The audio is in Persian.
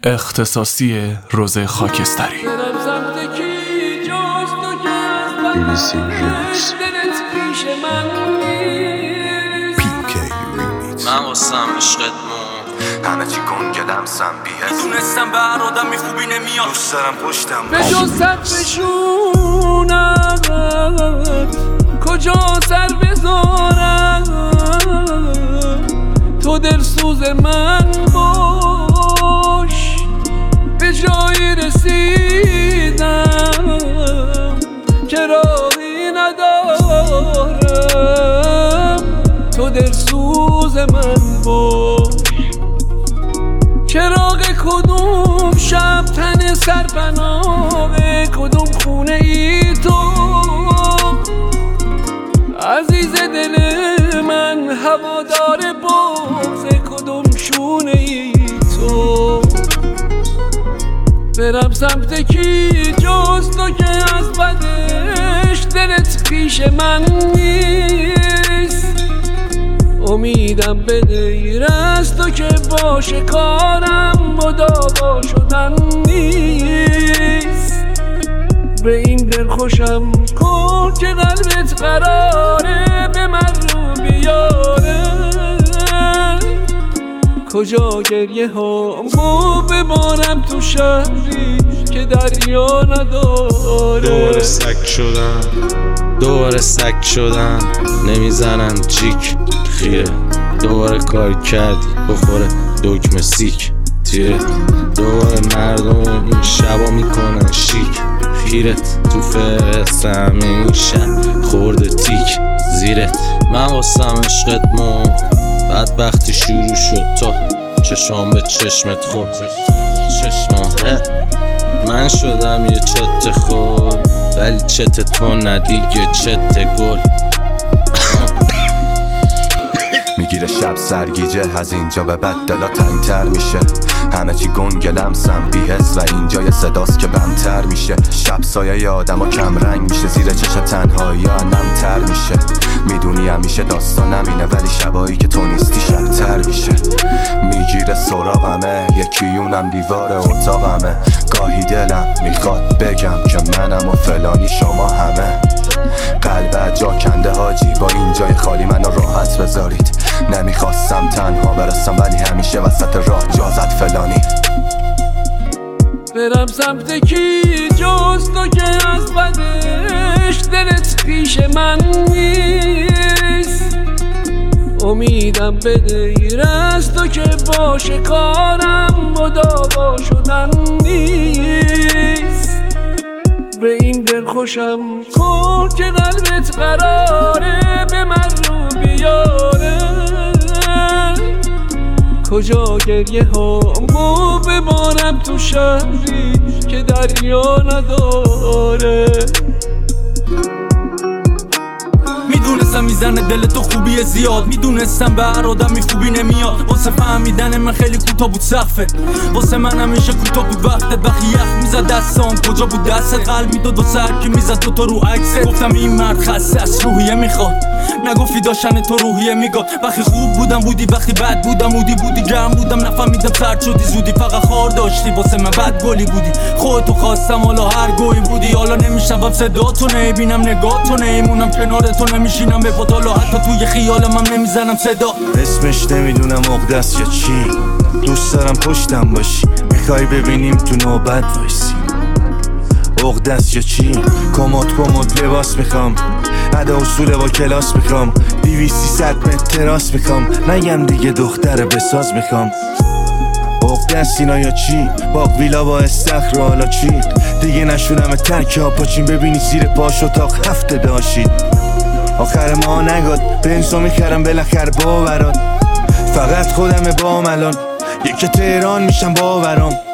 اختصاصی روزه خاکستری. من واسم عشقت همه چی گنگلم سم بیهست دونستم به هر آدم خوبی نمیاد دوست دارم پشتم به جز سقفشونم کجا سر بذارم تو دلسوز من باش به جایی رسیدم که راهی ندارم تو دلسوز من باش چراغ کدوم شب تن سرپناه کدوم خونه ای تو عزیز دل من هوادار بغض کدوم شونه ای تو برم سمت کی جز تو که از بدش دلت پیش من نیست امیدم به غیر از تو که باشه کارم مداوا شدن نیست به این دل خوشم کن که قلبت قراره به من رو بیاره کجا گریه هامو ببارم تو شهری که دریا نداره دوباره سگ شدن نمیزنن جیک خیره دوباره کار کردی بخوره دکمه سیک تیره دوباره مردم این شبا میکنن شیک خیرت تو فرست همه این شب خورده تیک زیرت من واسم عشقت بدبختی شروع شد تا چشام به چشمت خورد من شدم یه چت خور ولی چت تو ندیگه چت گل میگیره شب سرگیجه از اینجا به بعد دلا تنگتر میشه همه چی گنگلم سم بیهست و اینجا یه صداست که بمتر میشه شب سایه آدم ها کم رنگ میشه زیر چش تنهایی ها نمتر میشه میدونی همیشه داستانم اینه ولی شبایی که تو نیستی شبتر میشه میگیره سراغمه یکیونم دیوار اتاقمه گاهی دلم میخواد بگم که منم و فلانی شما همه قلبه جا کنده حاجی با این جای خالی منو راحت بذارید نمیخواستم تنها برسم ولی همیشه وسط راه جا زد فلانی برم سمت کی جز تو که از بدش دلت پیش من نیست امیدم به غیر از تو که باشه کارم مداوا شدن نیست به این دل خوشم کن که قلبت قراره به من رو بیاره کجا گریه هامو ببارم تو شهری که دریا نداره میدونستم میزنه دل تو خوبی زیاد میدونستم به هر آدمی خوبی نمیاد واسه فهمیدن من خیلی کوتاه بود سقفه واسه من همیشه کوتاه بود وقتت وقتی یخ میزد دستام کجا بود دستت قلب میداد واسه هر کی میزد تو رو عکست گفتم این مرد خسته از روحیه میخواد نگفتی داشتن تو روحیه میگاد وقتی خوب بودم بودی وقتی بد بودم بودی گرم بودم نفهمیدم سرد شدی زودی فقط خار داشتی واسه من بد گلی بودی خودتو خواستم حالا هر گوی بودی حالا نمیشنوم صداتو نمیبینم نگاهتو نمیمونم کنار تو نمیشینم به پاتالا حتی توی خیالم هم نمیزنم صدا اسمش نمیدونم عقده‌ست یا چی دوست دارم پشتم باشی میخوای ببینیم تو نوبت وایسی عقده‌ست یا چی کمد لباس میخوام ادا اصول با کلاس میخوام 200-300 متر تراس میخوام نگم دیگه دختر بساز میخوام عقده‌ست اینا یا چی باغ ویلا با استخر حالا چی دیگه نشونم ترک ها پاچین ببینی زیر پاش اتاق هفته داشید آخر ما نگاد بنزو میخرم بالاخر باورات فقط خودم بام الان یکی تهران میشم باورام